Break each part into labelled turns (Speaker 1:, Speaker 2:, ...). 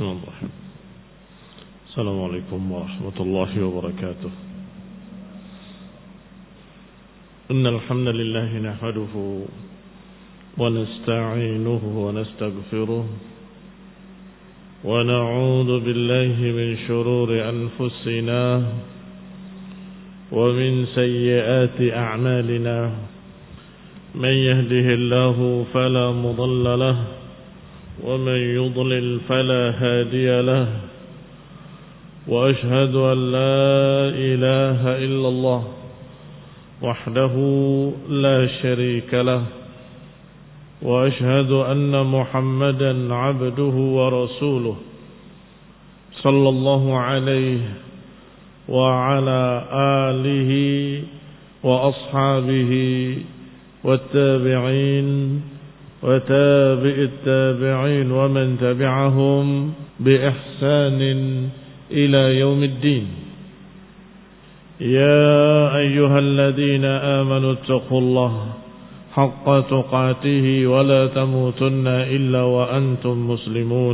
Speaker 1: Bismillahirrahmanirrahim. Assalamualaikum warahmatullahi wabarakatuh. Innal hamdalillah nahmaduhu wa nasta'inuhu wa nastaghfiruh wa na'udzu billahi min shururi anfusina wa min sayyiati a'malina. Man yahdihillahu fala mudilla lahu ومن يضلل فلا هادي له وأشهد أن لا إله إلا الله وحده لا شريك له وأشهد أن محمدا عبده ورسوله صلى الله عليه وعلى آله وأصحابه والتابعين وتابع التابعين ومن تبعهم بإحسان إلى يوم الدين. يا أيها الذين آمنوا اتقوا الله حق تقاته ولا تموتن إلا وأنتم مسلمون.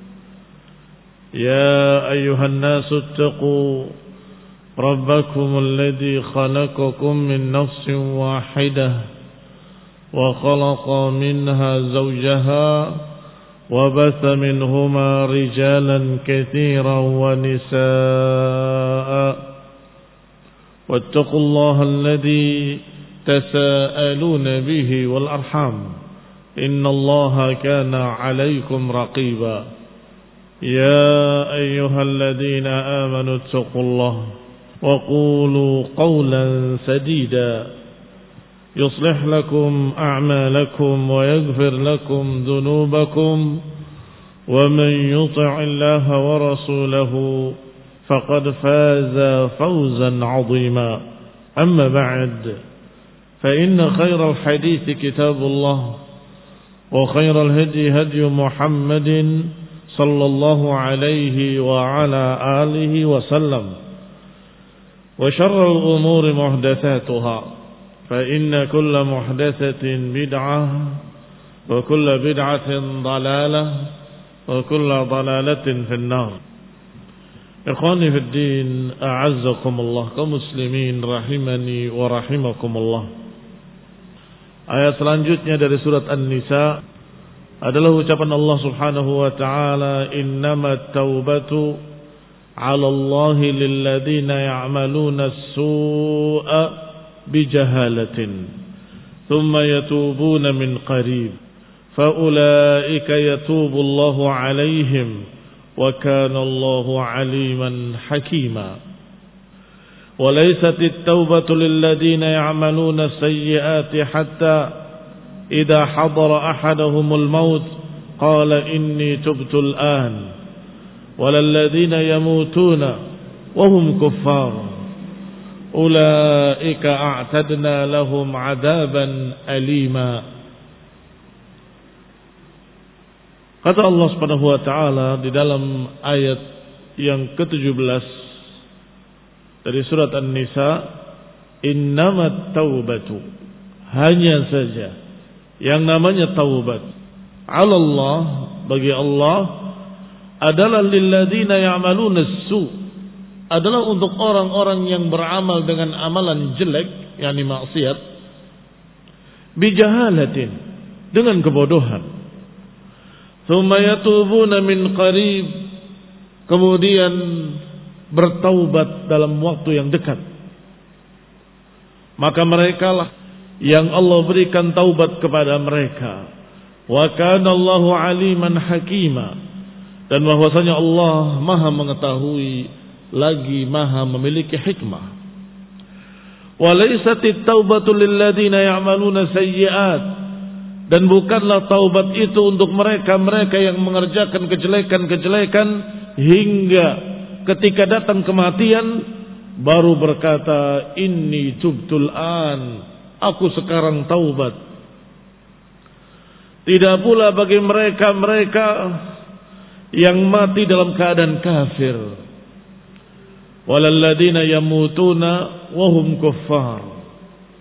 Speaker 1: يا أيها الناس اتقوا ربكم الذي خلقكم من نفس واحدة وخلق منها زوجها وبث منهما رجالا كثيرا ونساء واتقوا الله الذي تساءلون به والأرحام إن الله كان عليكم رقيبا. يا أيها الذين آمنوا اتقوا الله وقولوا قولا سديدا يصلح لكم أعمالكم ويغفر لكم ذنوبكم ومن يطع الله ورسوله فقد فاز فوزا عظيما. أما بعد فإن خير الحديث كتاب الله وخير الهدي هدي محمد صلى الله عليه وعلى آله وسلم وشر الأمور محدثاتها فإن كل محدثة بدعة وكل بدعة ضلالة وكل ضلالة في النار. إخواني في الدين أعزكم الله كمسلمين rahimani wa rahimakumullah. Ayat selanjutnya dari surat An-Nisa adalah ucapan Allah Subhanahu wa taala, innamat taubatu 'ala Allahi lilladzina ya'maluna as-su'a بجهالة ثم يتوبون من قريب فأولئك يتوب الله عليهم وكان الله عليما حكيما. وليست التوبة للذين يعملون السيئات حتى إذا حضر أحدهم الموت قال إني تبت الآن ولا الذين يموتون وهم كفار Ulaika a'tadna lahum 'adaban alima. Kata Allah Subhanahu wa taala di dalam ayat yang ke-17 dari surat An-Nisa, innamat taubatu, hanya saja yang namanya taubat 'ala Allah, bagi Allah, adalah lilladzina ya'maluna as-su', adalah untuk orang-orang yang beramal dengan amalan jelek, yakni maksiat, bijahalatin, dengan kebodohan. Tsumma yatubuna min qarib, kemudian bertaubat dalam waktu yang dekat. Maka merekalah yang Allah berikan taubat kepada mereka. Wa kana Allahu aliman hakima, dan bahwasanya Allah Maha mengetahui lagi Maha memiliki hikmah. Walaisatit taubatu lilladzina ya'maluna sayyi'at, dan bukanlah taubat itu untuk mereka-mereka yang mengerjakan kejelekan-kejelekan hingga ketika datang kematian baru berkata inni tubtul an, aku sekarang taubat. Tidak pula bagi mereka-mereka yang mati dalam keadaan kafir. Walalladzina yamutuna wahum kuffar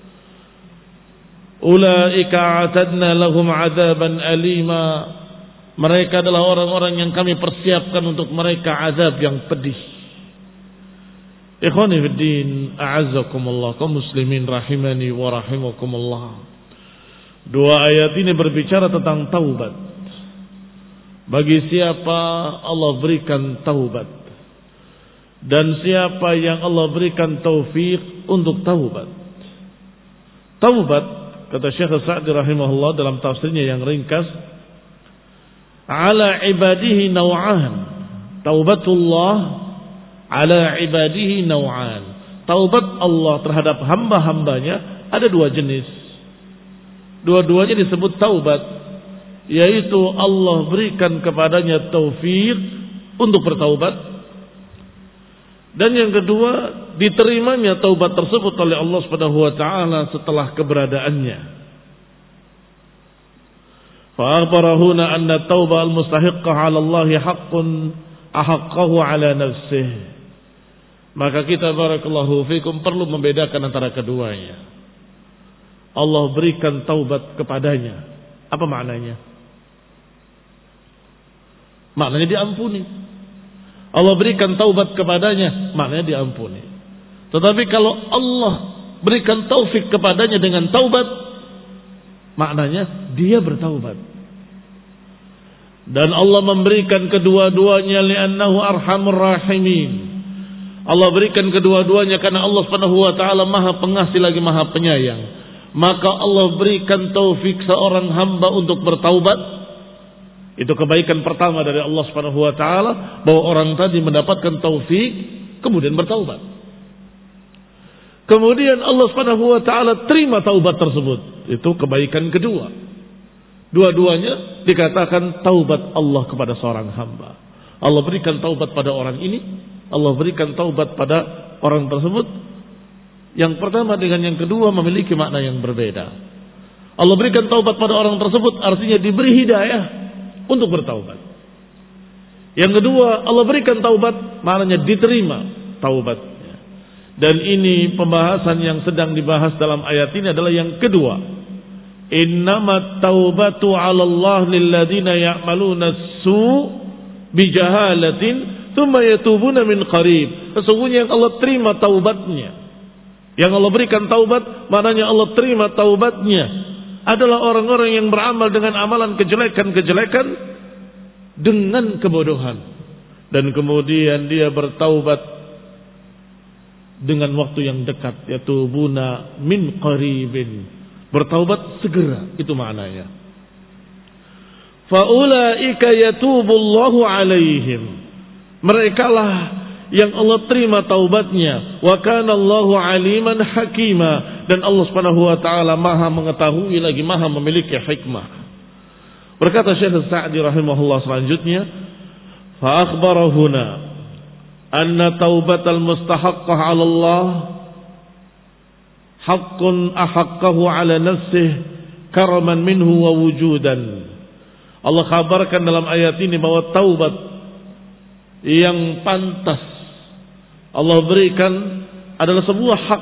Speaker 1: ulaika a'tadna lahum 'adaban alima, Mereka adalah orang-orang yang kami persiapkan untuk mereka azab yang pedih. Ikhwani fiddin, a'azzakumullah, kaum muslimin rahimani wa rahimakumullah. Dua ayat ini berbicara tentang taubat. Bagi siapa Allah berikan taubat, dan siapa yang Allah berikan taufik untuk taubat. Taubat, kata Syekh Sa'di rahimahullah dalam tafsirnya yang ringkas, ala ibadihi naw'an. Taubatullah ala ibadihi naw'an. Taubat Allah terhadap hamba-hambanya ada dua jenis. Dua-duanya disebut taubat, yaitu Allah berikan kepadanya taufik untuk bertaubat, dan yang kedua diterimanya taubat tersebut oleh Allah Subhanahu wa taala setelah keberadaannya. Fa akhbarahuna anna taubah al-mustahiqqah 'ala Allah haqqun ahaqqahu 'ala nafsihi. Maka kita barakallahu fikum perlu membedakan antara keduanya. Allah berikan taubat kepadanya. Apa maknanya? Maknanya diampuni. Allah berikan taubat kepadanya, maknanya diampuni. Tetapi kalau Allah berikan taufik kepadanya dengan taubat, maknanya dia bertaubat. Dan Allah memberikan kedua-duanya li'annahu arhamur rahimin. Allah berikan kedua-duanya karena Allah Subhanahu wa taala Maha Pengasih lagi Maha Penyayang. Maka Allah berikan taufik seorang hamba untuk bertaubat. Itu kebaikan pertama dari Allah Subhanahu wa taala, bahwa orang tadi mendapatkan taufik kemudian bertaubat. Kemudian Allah Subhanahu wa taala terima taubat tersebut. Itu kebaikan kedua. Dua-duanya dikatakan taubat Allah kepada seorang hamba. Allah berikan taubat pada orang ini, Allah berikan taubat pada orang tersebut. Yang pertama dengan yang kedua memiliki makna yang berbeda. Allah berikan taubat pada orang tersebut artinya diberi hidayah untuk bertaubat. Yang kedua, Allah berikan taubat maknanya diterima taubatnya. Dan ini pembahasan yang sedang dibahas dalam ayat ini adalah yang kedua. Innamat taubatu 'ala Allah lilladzina ya'maluna as-su' bijahalatin tsumma yatubuna min qarib. Sesungguhnya yang Allah terima taubatnya, yang Allah berikan taubat, maknanya Allah terima taubatnya adalah orang-orang yang beramal dengan amalan kejelekan-kejelekan dengan kebodohan, dan kemudian dia bertaubat dengan waktu yang dekat, yatubuna min qaribin, bertaubat segera, itu maknanya. Faulaika yatubullahu alaihim, merekalah yang Allah terima taubatnya. Wa kana Allahu aliman hakima, dan Allah Subhanahu wa taala Maha mengetahui lagi Maha memiliki hikmah. Berkata Syekh Sa'di rahimahullah selanjutnya, fa akhbara huna anna taubatal mustahaqqah 'ala Allah haqqun ahaqqahu 'ala nafsihi karaman minhu wa wujudan. Allah kabarkan dalam ayat ini bahwa taubat yang pantas Allah berikan adalah sebuah hak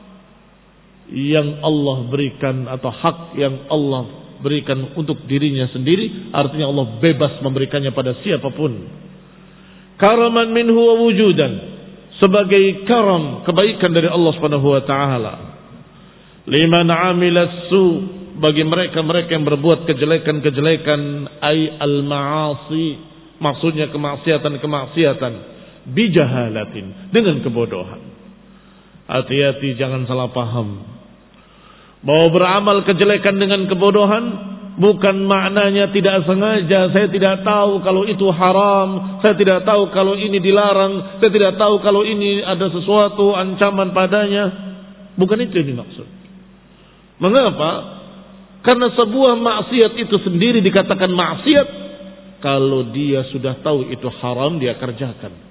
Speaker 1: yang Allah berikan, atau hak yang Allah berikan untuk dirinya sendiri, artinya Allah bebas memberikannya pada siapapun. Karaman minhu wa wujudan, sebagai karam, kebaikan dari Allah Subhanahu wa taala. Liman 'amila su, bagi mereka-mereka yang berbuat kejelekan-kejelekan, ay al-ma'asi, maksudnya kemaksiatan-kemaksiatan, bijahalatin, dengan kebodohan. Hati-hati jangan salah paham. Bahwa beramal kejelekan dengan kebodohan bukan maknanya tidak sengaja. Saya tidak tahu kalau itu haram, saya tidak tahu kalau ini dilarang, saya tidak tahu kalau ini ada sesuatu ancaman padanya. Bukan itu yang dimaksud. Mengapa? Karena sebuah maksiat itu sendiri dikatakan maksiat kalau dia sudah tahu itu haram, dia kerjakan.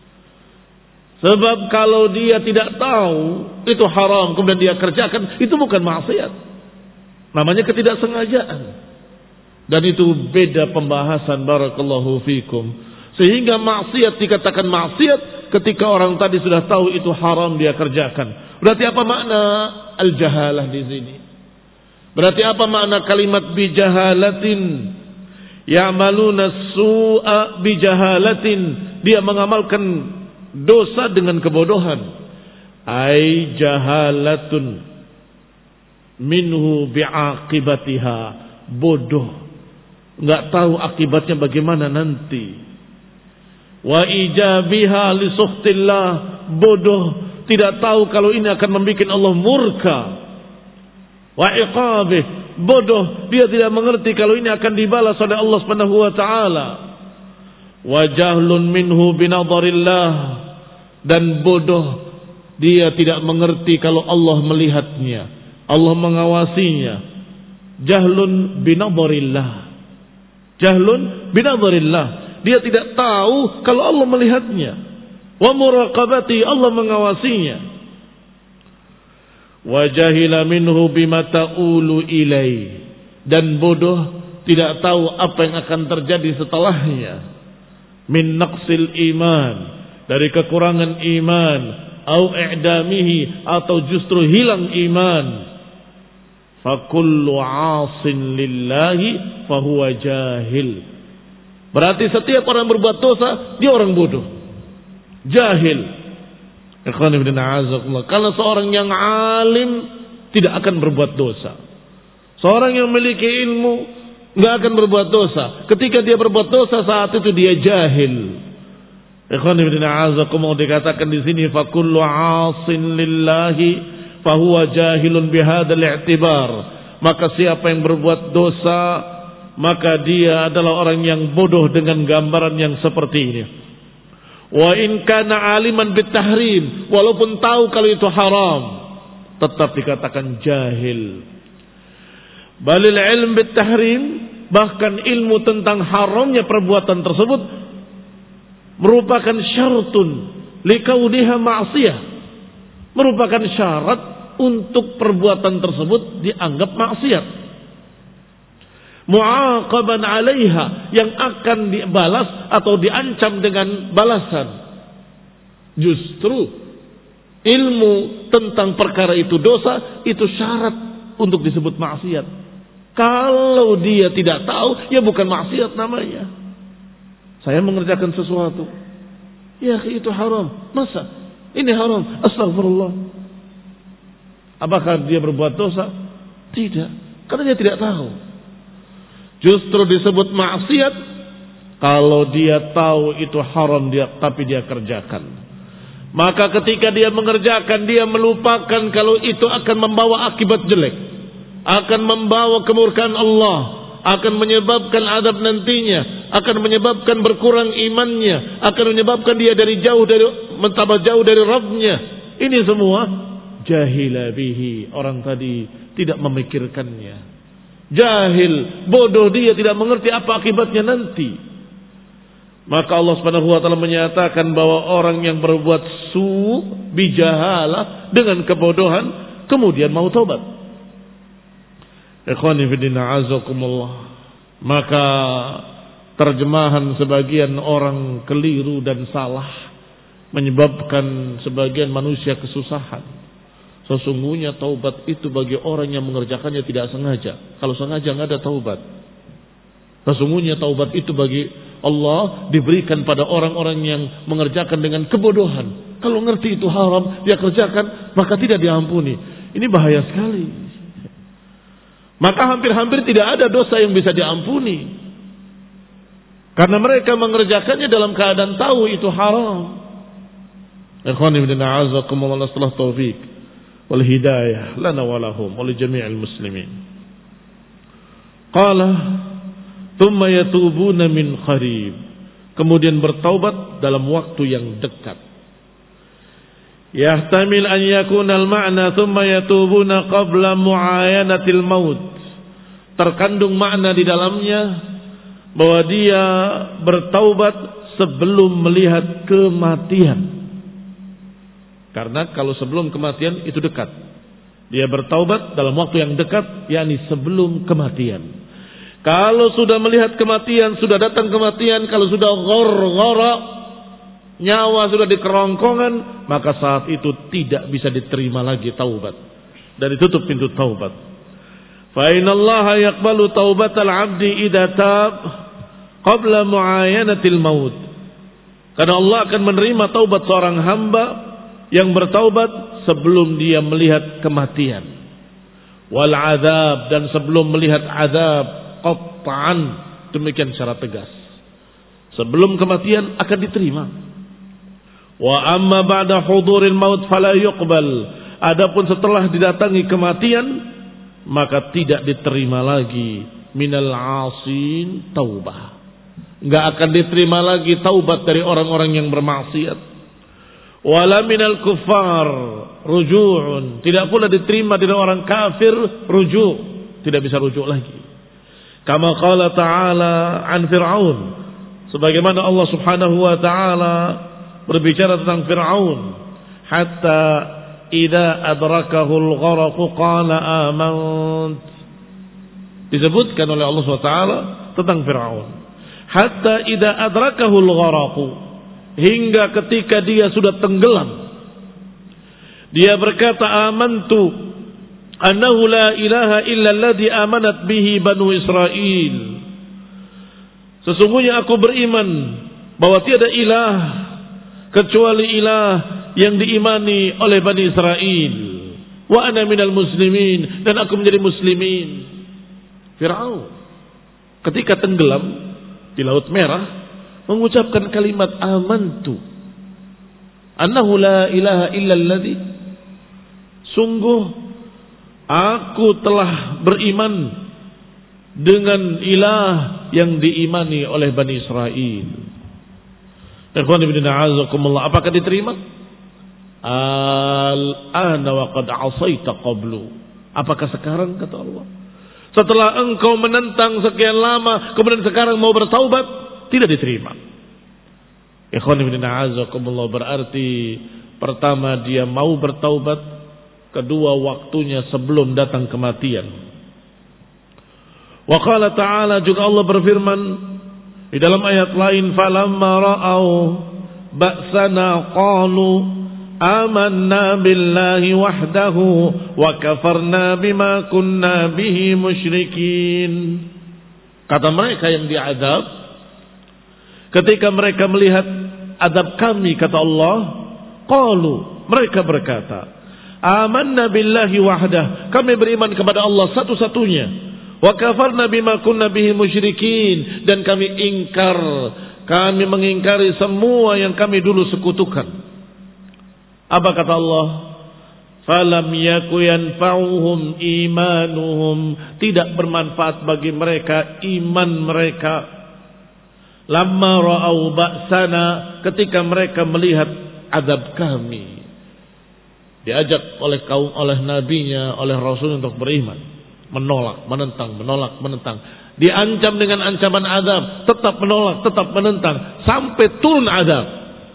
Speaker 1: Sebab kalau dia tidak tahu itu haram kemudian dia kerjakan, itu bukan maksiat, namanya ketidaksengajaan. Dan itu beda pembahasan, barakallahu fikum. Sehingga maksiat dikatakan maksiat ketika orang tadi sudah tahu itu haram dia kerjakan. Berarti apa makna al-jahalah di sini? Berarti apa makna kalimat bijahalatin? Ya'maluna su'a bijahalatin, dia mengamalkan dosa dengan kebodohan. Ai jahalatun minhu bi'aqibatiha, bodoh, enggak tahu akibatnya bagaimana nanti. Wa ijabiha li sukhtillah, bodoh, tidak tahu kalau ini akan membuat Allah murka. Wa iqabih, bodoh, dia tidak mengerti kalau ini akan dibalas oleh Allah Subhanahu wa taala. Wa jahlun minhu binadharillah, dan bodoh, dia tidak mengerti kalau Allah melihatnya, Allah mengawasinya. Jahlun binadharillah, jahlun binadharillah, dia tidak tahu kalau Allah melihatnya. Wa muraqabati, Allah mengawasinya. Wa jahila minhu bima ta'ulu ilai, dan bodoh tidak tahu apa yang akan terjadi setelahnya. Min naqsil iman, dari kekurangan iman, au i'damihi, atau justru hilang iman. Fa kullu 'asin lillahi fa huwa jahil. Berarti setiap orang berbuat dosa, dia orang bodoh, jahil. Karena seorang yang alim tidak akan berbuat dosa. Seorang yang memiliki ilmu nggak akan berbuat dosa. Ketika dia berbuat dosa, saat itu dia jahil. Dikatakan di sini fakullu 'asin lillahi fahuwa jahilun bihadzal i'tibar. Maka siapa yang berbuat dosa, maka dia adalah orang yang bodoh dengan gambaran yang seperti ini. Wa in kana aliman bitahrim, walaupun tahu kalau itu haram, tetap dikatakan jahil. Balil ilm bitahrim, bahkan ilmu tentang haramnya perbuatan tersebut merupakan syartun likauniha ma'siyah, merupakan syarat untuk perbuatan tersebut dianggap maksiat. Mu'aqaban 'alaiha, yang akan dibalas atau diancam dengan balasan. Justru ilmu tentang perkara itu dosa, itu syarat untuk disebut maksiat. Kalau dia tidak tahu, ya bukan maksiat namanya. Saya mengerjakan sesuatu, ya itu haram. Masa ini haram? Astagfirullah. Apakah dia berbuat dosa? Tidak, karena dia tidak tahu. Justru disebut maksiat kalau dia tahu itu haram, tapi dia kerjakan. Maka ketika dia mengerjakan, dia melupakan kalau itu akan membawa akibat jelek, akan membawa kemurkaan Allah, akan menyebabkan azab nantinya, akan menyebabkan berkurang imannya, akan menyebabkan dia mentambah jauh dari Rabbnya. Ini semua jahila bihi, orang tadi tidak memikirkannya. Jahil, bodoh, dia tidak mengerti apa akibatnya nanti. Maka Allah Subhanahu wa taala menyatakan bahwa orang yang berbuat bijahalah, dengan kebodohan, kemudian mau taubat. Ikhwani fillah azakumullah. Maka terjemahan sebagian orang keliru dan salah menyebabkan sebagian manusia kesusahan. Sesungguhnya taubat itu bagi orang yang mengerjakannya tidak sengaja. Kalau sengaja nggak ada taubat. Sesungguhnya taubat itu bagi Allah diberikan pada orang-orang yang mengerjakan dengan kebodohan. Kalau ngerti itu haram, dia kerjakan, maka tidak diampuni. Ini bahaya sekali. Maka hampir-hampir tidak ada dosa yang bisa diampuni. Karena mereka mengerjakannya dalam keadaan tahu itu haram. Ikhwani fillah azakumullah, setelah taufik wal hidayah lana wa lahum wa li jami'il muslimin. Qala thumma yatubuna min qarib, kemudian bertaubat dalam waktu yang dekat. Yahtamil an yakuna al-ma'na thumma yatubuna qabla mu'ayanatil maut. Terkandung makna di dalamnya bahwa dia bertaubat sebelum melihat kematian. Karena kalau sebelum kematian itu dekat, dia bertaubat dalam waktu yang dekat, yakni sebelum kematian. Kalau sudah melihat kematian, sudah datang kematian, kalau sudah ghar-ghara, nyawa sudah di kerongkongan, maka saat itu tidak bisa diterima lagi taubat, dan ditutup pintu taubat. Fa innallaha yaqbalu taubatal 'abdi idza tab qabla muayanatil maut. Karena Allah akan menerima taubat seorang hamba yang bertaubat sebelum dia melihat kematian. Wal azab, dan sebelum melihat azab qat'an, demikian secara tegas. Sebelum kematian akan diterima. Wa amma ba'da huduril maut fala yuqbal. Adapun setelah didatangi kematian maka tidak diterima lagi minal asin taubah. Enggak akan diterima lagi taubat dari orang-orang yang bermaksiat. Wala minal kuffar ruju'un. Tidak pula diterima dari orang kafir ruju'. Tidak bisa rujuk lagi. Kama qala ta'ala an Fir'aun. Sebagaimana Allah Subhanahu wa ta'ala berbicara tentang Fir'aun. Hatta idza adrakahul gharaq qala amant. Disebutkan oleh Allah SWT tentang Fir'aun. Hatta idza adrakahul gharaq, hingga ketika dia sudah tenggelam, dia berkata amantu annahu la ilaha illa alladhi amanat bihi banu Israil. Sesungguhnya aku beriman bahwa tiada ilah kecuali ilah yang diimani oleh Bani Israel. Wa ana minal muslimin, dan aku menjadi muslimin. Fir'aun ketika tenggelam di Laut Merah mengucapkan kalimat amantu annahu la ilaha illalladzi, sungguh aku telah beriman dengan ilah yang diimani oleh Bani Israel. Apakah diterima? Al-ana wa qad asaita qablu. Apakah sekarang, kata Allah, setelah engkau menentang sekian lama, kemudian sekarang mau bertaubat, tidak diterima. Ikhwan ibn a'azakumullah, berarti pertama dia mau bertaubat, kedua waktunya sebelum datang kematian. Wa qala ta'ala, juga Allah berfirman di dalam ayat lain, falamma ra'au ba'sana qalu amanna billahi wahdahu wa kafarna bima kunna bihi musyrikin. Kata mereka yang diazab, ketika mereka melihat azab kami, kata Allah, qalu, mereka berkata, amanna billahi wahdah, kami beriman kepada Allah satu-satunya, wa kafarna bima kunna bihi musyrikin, dan kami mengingkari semua yang kami dulu sekutukan. Apa kata Allah? Falam yaku yanfa'uhum imanuhum, tidak bermanfaat bagi mereka iman mereka. Lamma ra'au ba'sana, ketika mereka melihat azab kami. Diajak oleh nabinya, oleh rasul untuk beriman, menolak, menentang. Diancam dengan ancaman azab, tetap menolak, tetap menentang, sampai turun azab.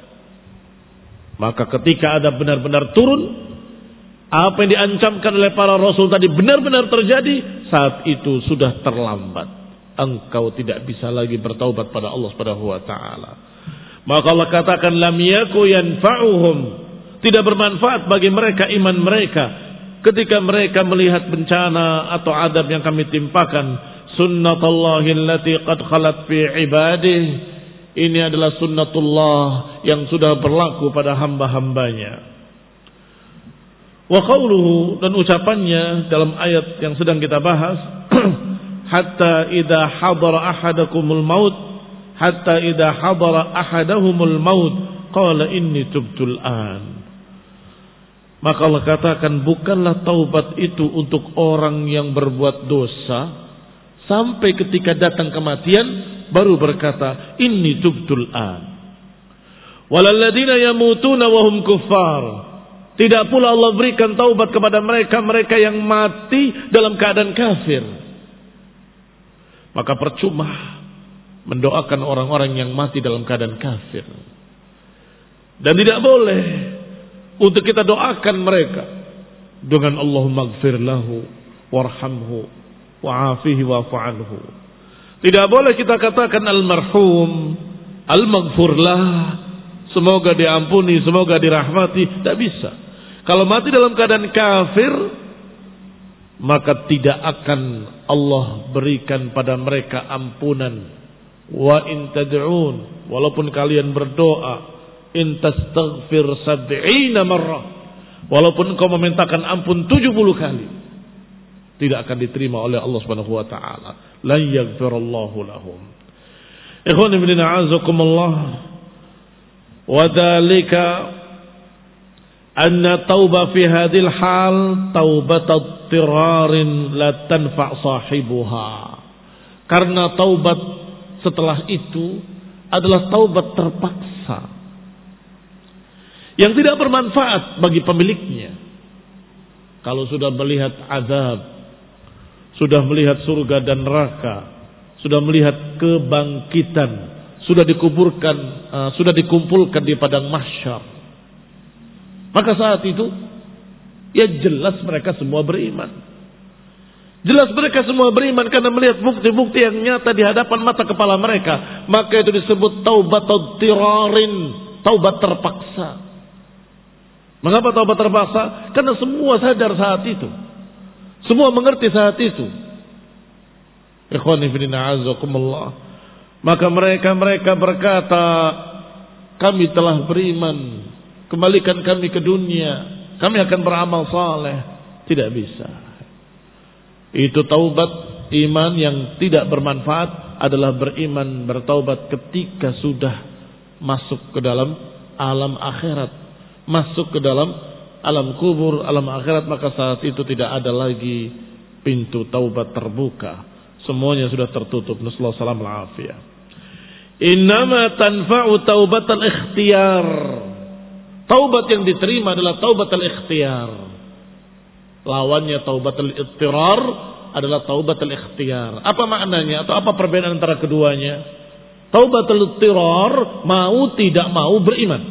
Speaker 1: Maka ketika azab benar-benar turun, apa yang diancamkan oleh para rasul tadi benar-benar terjadi, saat itu sudah terlambat. Engkau tidak bisa lagi bertaubat pada Allah Subhanahu wa taala. Maka Allah katakan lam yaku yanfa'uhum, tidak bermanfaat bagi mereka iman mereka ketika mereka melihat bencana atau azab yang kami timpakan. Sunnatullahi allati qad khalat fi ibadihi, ini adalah sunnatullah yang sudah berlaku pada hamba-hambanya. Wa qawluhu, dan ucapannya dalam ayat yang sedang kita bahas, hatta idza hadara ahadakumul maut, hatta idza hadara ahadahumul maut qala inni tubtul an. Maka Allah katakan, bukanlah taubat itu untuk orang yang berbuat dosa sampai ketika datang kematian baru berkata inni tubtul an. Walalladzina yamutuna wa hum kuffar, tidak pula Allah berikan taubat kepada mereka yang mati dalam keadaan kafir. Maka percuma mendoakan orang-orang yang mati dalam keadaan kafir. Dan tidak boleh untuk kita doakan mereka dengan Allahumma ighfir lahu warhamhu wa'afihi wa'fu anhu. Tidak boleh kita katakan almarhum, al-maghfurlah, semoga diampuni, semoga dirahmati. Tidak bisa. Kalau mati dalam keadaan kafir, maka tidak akan Allah berikan pada mereka ampunan Wa in tad'un, walaupun kalian berdoa, in tastaghfir 70 marrah, walaupun engkau memintakan ampun 70 kali, tidak akan diterima oleh Allah Subhanahu wa taala. La yaghfirullahu lahum. Ikhwan ibn a'azakumullah. Wa dzalika anna tauba fi hadhil hal taubat ad-dirarin la tanfa' sahibuha. Karena taubat setelah itu adalah taubat terpaksa yang tidak bermanfaat bagi pemiliknya. Kalau sudah melihat azab, sudah melihat surga dan neraka, sudah melihat kebangkitan, sudah dikuburkan, sudah dikumpulkan di padang mahsyar, maka saat itu ya jelas mereka semua beriman. Jelas mereka semua beriman karena melihat bukti-bukti yang nyata di hadapan mata kepala mereka. Maka itu disebut taubat ad-dirarin, taubat terpaksa. Mengapa taubat terpaksa? Karena semua sadar saat itu. Semua mengerti saat itu. Ikhwani fillah a'azakumullah. Maka mereka berkata, kami telah beriman, kembalikan kami ke dunia, kami akan beramal saleh. Tidak bisa. Itu taubat iman yang tidak bermanfaat adalah beriman bertaubat ketika sudah masuk ke dalam alam akhirat, masuk ke dalam alam kubur, alam akhirat, maka saat itu tidak ada lagi pintu taubat terbuka. Semuanya sudah tertutup. Nasallahu alaihi wasallam. Innama tanfa'u taubatal ikhtiyar. Taubat yang diterima adalah taubatal ikhtiyar. Lawannya taubatul ittirar adalah taubatul ikhtiyar. Apa maknanya atau apa perbedaan antara keduanya? Taubatul ittirar mau tidak mau beriman.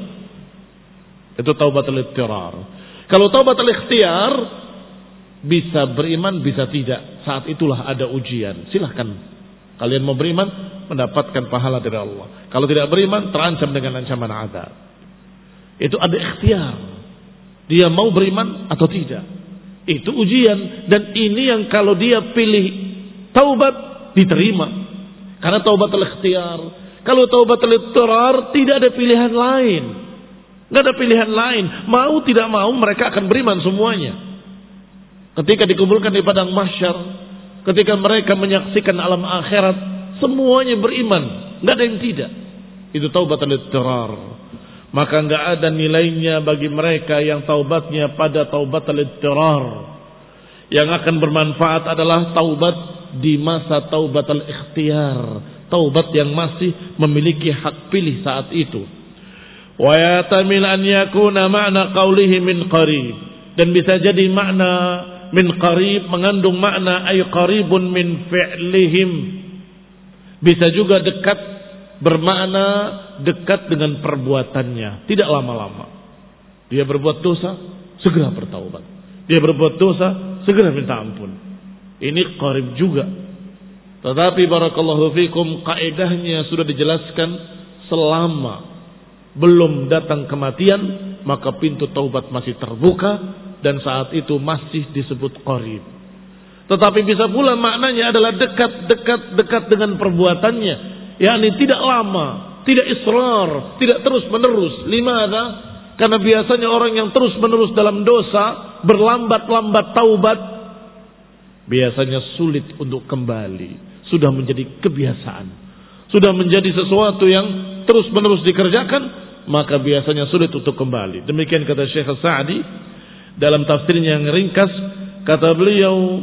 Speaker 1: Itu taubatul ittirar. Kalau taubatul ikhtiyar bisa beriman bisa tidak. Saat itulah ada ujian. Silahkan kalian mau beriman mendapatkan pahala dari Allah. Kalau tidak beriman terancam dengan ancaman azab. Itu ada ikhtiar. Dia mau beriman atau tidak. Itu ujian. Dan ini yang kalau dia pilih taubat diterima. Karena taubat al-ikhtiyar. Kalau taubat al-ittirar tidak ada pilihan lain. Tidak ada pilihan lain. Mau tidak mau mereka akan beriman semuanya. Ketika dikumpulkan di padang mahsyar, ketika mereka menyaksikan alam akhirat, semuanya beriman. Tidak ada yang tidak. Itu taubat al-ittirar. Maka enggak ada nilainya bagi mereka yang taubatnya pada taubat al-ittirar. Yang akan bermanfaat adalah taubat di masa taubat al-ikhtiyar. Taubat yang masih memiliki hak pilih saat itu. Wa yatamil an yakuna ma'na qawlihi min qarib. Dan bisa jadi makna min qarib mengandung makna ay qaribun min fi'lihim. Bisa juga dekat, bermakna dekat dengan perbuatannya. Tidak lama-lama. Dia berbuat dosa, segera bertaubat. Dia berbuat dosa, segera minta ampun. Ini qarib juga. Tetapi barakallahu fikum, kaidahnya sudah dijelaskan, selama belum datang kematian, maka pintu taubat masih terbuka dan saat itu masih disebut qarib. Tetapi bisa pula maknanya adalah dekat dengan perbuatannya. yakni tidak lama, tidak israr, tidak terus-menerus. Limana? Karena biasanya orang yang terus-menerus dalam dosa, berlambat-lambat taubat, biasanya sulit untuk kembali. Sudah menjadi kebiasaan. Sudah menjadi sesuatu yang terus-menerus dikerjakan, maka biasanya sulit untuk kembali. Demikian kata Syekh Sa'di dalam tafsirnya yang ringkas, kata beliau,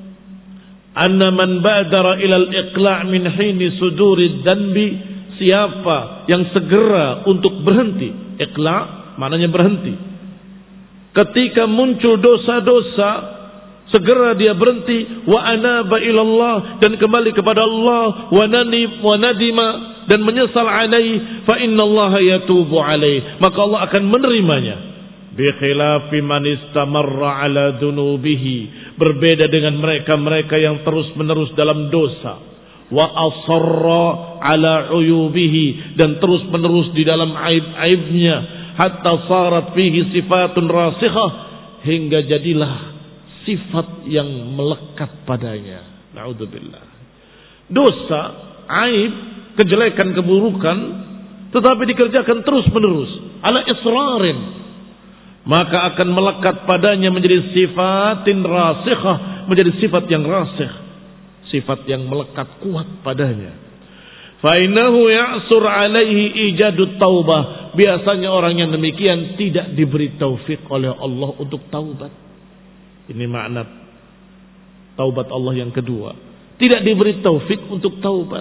Speaker 1: anna man badara ilal iqla' min hini suduri dhanbi, siapa yang segera untuk berhenti. Iqla' maknanya berhenti. Ketika muncul dosa-dosa, segera dia berhenti. Wa anaba ilallah, dan kembali kepada Allah. Wa nadima, dan menyesal alaihi. Fa innallaha yatubu alaihi, maka Allah akan menerimanya. Bi khilafi man istamarra ala dunubihi, berbeda dengan mereka-mereka yang terus-menerus dalam dosa. Wa asarra ala uyubihi, dan terus-menerus di dalam aib-aibnya, hatta sarat fihi sifatun rasikhah, hingga jadilah sifat yang melekat padanya. Na'udzubillah. Dosa, aib kejelekan, keburukan, tetapi dikerjakan terus-menerus, ala israrin, maka akan melekat padanya menjadi sifatin rasikhah, menjadi sifat yang rasikh, sifat yang melekat kuat padanya. Fa innahu ya'sur alaihi ijadut taubah. Biasanya orang yang demikian tidak diberi taufik oleh Allah untuk taubat. Ini makna taubat Allah yang kedua. Tidak diberi taufik untuk taubat.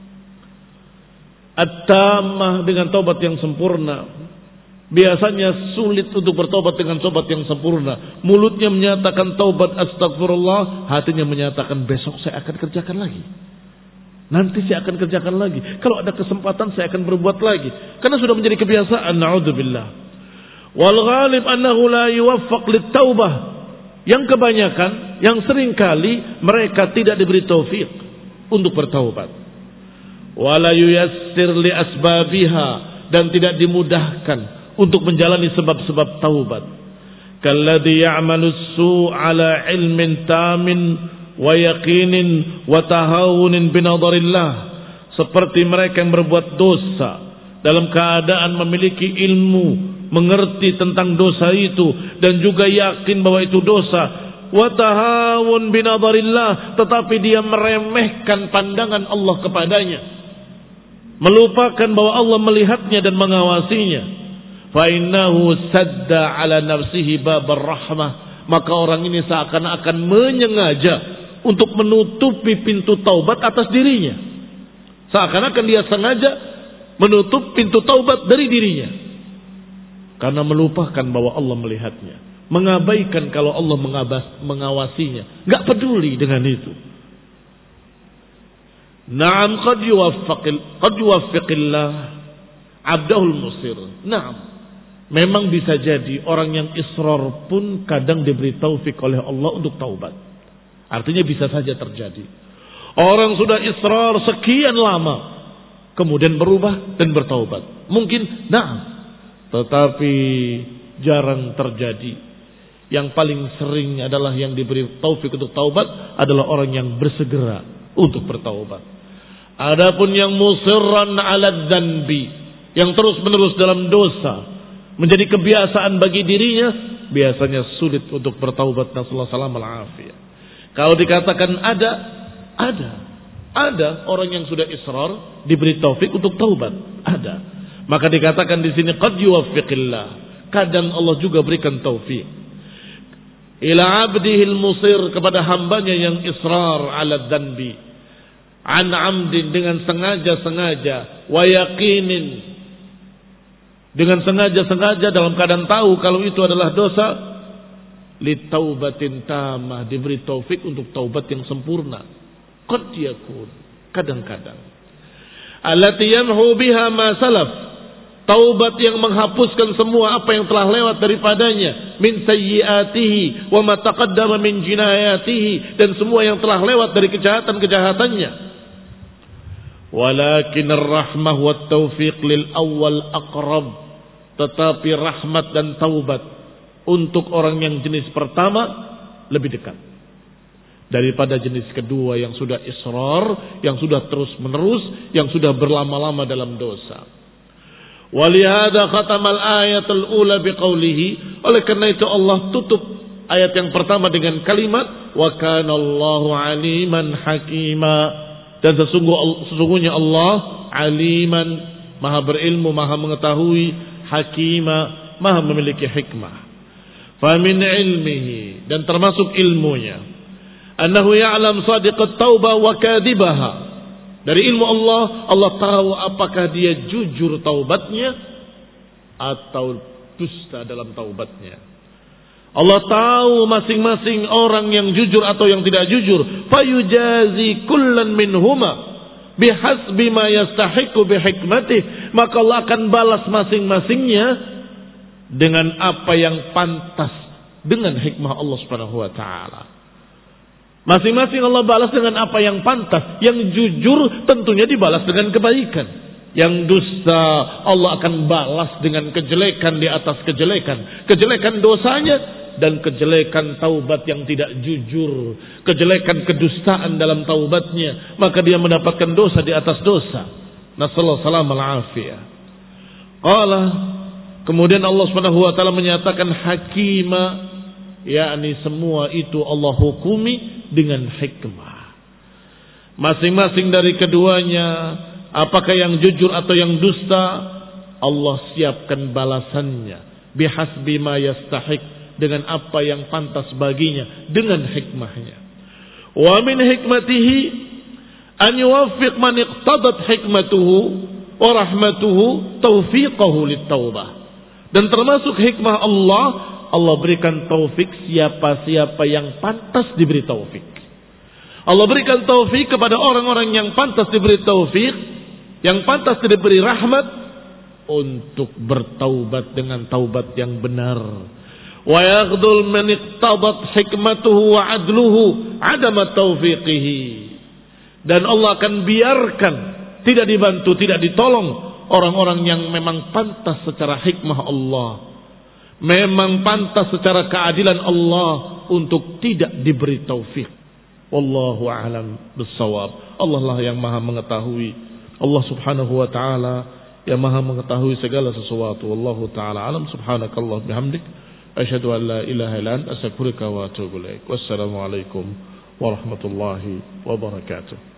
Speaker 1: At-tammah dengan taubat yang sempurna. Biasanya sulit untuk bertobat dengan taubat yang sempurna. Mulutnya menyatakan taubat astagfirullah, hatinya menyatakan besok saya akan kerjakan lagi. Nanti saya akan kerjakan lagi. Kalau ada kesempatan saya akan berbuat lagi. Karena sudah menjadi kebiasaan. Na'udzubillah. Wal ghalib annahu la yuwaffaq lit-taubah. Yang kebanyakan, yang sering kali mereka tidak diberi taufik untuk bertaubat. Wala yuyassir li asbabiha, dan tidak dimudahkan untuk menjalani sebab-sebab taubat. Kalladhi ya'malu su' ala ilmin tamin wa yaqinin wa tahawunin binadharillah, seperti mereka yang berbuat dosa dalam keadaan memiliki ilmu, mengerti tentang dosa itu dan juga yakin bahwa itu dosa, wa tahawun binadharillah, tetapi dia meremehkan pandangan Allah kepadanya, melupakan bahwa Allah melihatnya dan mengawasinya. Fa innahu sadda ala nafsihi babar rahmah, maka orang ini seakan-akan menyengaja untuk menutupi pintu taubat atas dirinya. Seakan-akan dia sengaja menutup pintu taubat dari dirinya. Karena melupakan bahwa Allah melihatnya. Mengabaikan kalau Allah mengawasinya. Gak peduli dengan itu. Naam qad yuwaffiqillah abdahul musir. Naam. Memang bisa jadi orang yang israr pun kadang diberi taufik oleh Allah untuk taubat. Artinya bisa saja terjadi. Orang sudah israr sekian lama, kemudian berubah dan bertaubat. Mungkin, tetapi jarang terjadi. Yang paling sering adalah yang diberi taufik untuk taubat adalah orang yang bersegera untuk bertaubat. Adapun yang musirran ala dzanbi, yang terus menerus dalam dosa, menjadi kebiasaan bagi dirinya, biasanya sulit untuk bertaubat. Nasallahu alaihi. Kalau dikatakan ada orang yang sudah israr diberi taufik untuk taubat, ada. Maka dikatakan di sini qad yuwaffiqillah, kadang Allah juga berikan taufik ila abdihil musir, kepada hambanya yang israr ala dzanbi, an amdin, dengan sengaja-sengaja, wa yaqinin, dengan sengaja-sengaja dalam keadaan tahu kalau itu adalah dosa, litaubatin tamah, diberi taufik untuk taubat yang sempurna. Qad yakun, kadang-kadang. Allati yamhu biha ma salaf, taubat yang menghapuskan semua apa yang telah lewat daripadanya, min sayyiatihi wa ma taqaddama min jinayatihi, dan semua yang telah lewat dari kejahatan-kejahatannya. Walakin ar-rahmah wat taufiq lil awwal aqrab, tetapi rahmat dan taubat untuk orang yang jenis pertama lebih dekat daripada jenis kedua yang sudah israr, yang sudah terus menerus, yang sudah berlama-lama dalam dosa. Walihada khatamal ayatul ula biqaulihi, oleh karena itu Allah tutup ayat yang pertama dengan kalimat wa kana Allahu aliman hakima, dan sesungguhnya Allah aliman, maha berilmu, maha mengetahui, hakima, maha memiliki hikmah. Famin ilmihi, dan termasuk ilmunya, annahu ya'lam sadiqat taubah wa kadibaha. Dari ilmu Allah, Allah tahu apakah dia jujur taubatnya atau dusta dalam taubatnya. Allah tahu masing-masing orang yang jujur atau yang tidak jujur. Fayujazi kullan minhuma bihasbi ma yastahiqu bihikmatih, maka Allah akan balas masing-masingnya dengan apa yang pantas dengan hikmah Allah Subhanahu wa taala. Masing-masing Allah balas dengan apa yang pantas. Yang jujur tentunya dibalas dengan kebaikan. Yang dusta Allah akan balas dengan kejelekan di atas kejelekan. Kejelekan dosanya dan kejelekan taubat yang tidak jujur. Kejelekan kedustaan dalam taubatnya. Maka dia mendapatkan dosa di atas dosa. Nasallahu salam al-afiyah. Qala, kemudian Allah Subhanahu wa taala menyatakan hakima, yakni semua itu Allah hukumi dengan hikmah. Masing-masing dari keduanya, apakah yang jujur atau yang dusta, Allah siapkan balasannya bihasbi ma yastahiq, dengan apa yang pantas baginya dengan hikmahnya. Wa min hikmatihi an yuwaffiq man iqtadat hikmatuhu wa rahmatuhu taufiqahu lit-taubah. Dan termasuk hikmah Allah, Allah berikan taufik siapa-siapa yang pantas diberi taufik. Allah berikan taufik kepada orang-orang yang pantas diberi taufik, yang pantas diberi rahmat, untuk bertaubat dengan taubat yang benar. Wa yaghdul man iqtadat hikmatuhu wa adluhu adama taufiqihi. Dan Allah akan biarkan, tidak dibantu, tidak ditolong orang-orang yang memang pantas secara hikmah Allah, memang pantas secara keadilan Allah untuk tidak diberi taufik. Wallahu a'lam bissawab. Allah lah yang maha mengetahui. Allah subhanahu wa ta'ala yang maha mengetahui segala sesuatu. Wallahu ta'ala alam. Subhanakallah bihamdik, asyhadu an la ilaha illa anta, astaghfiruka wa atubu ilaik. Wassalamu alaikum warahmatullahi wabarakatuh.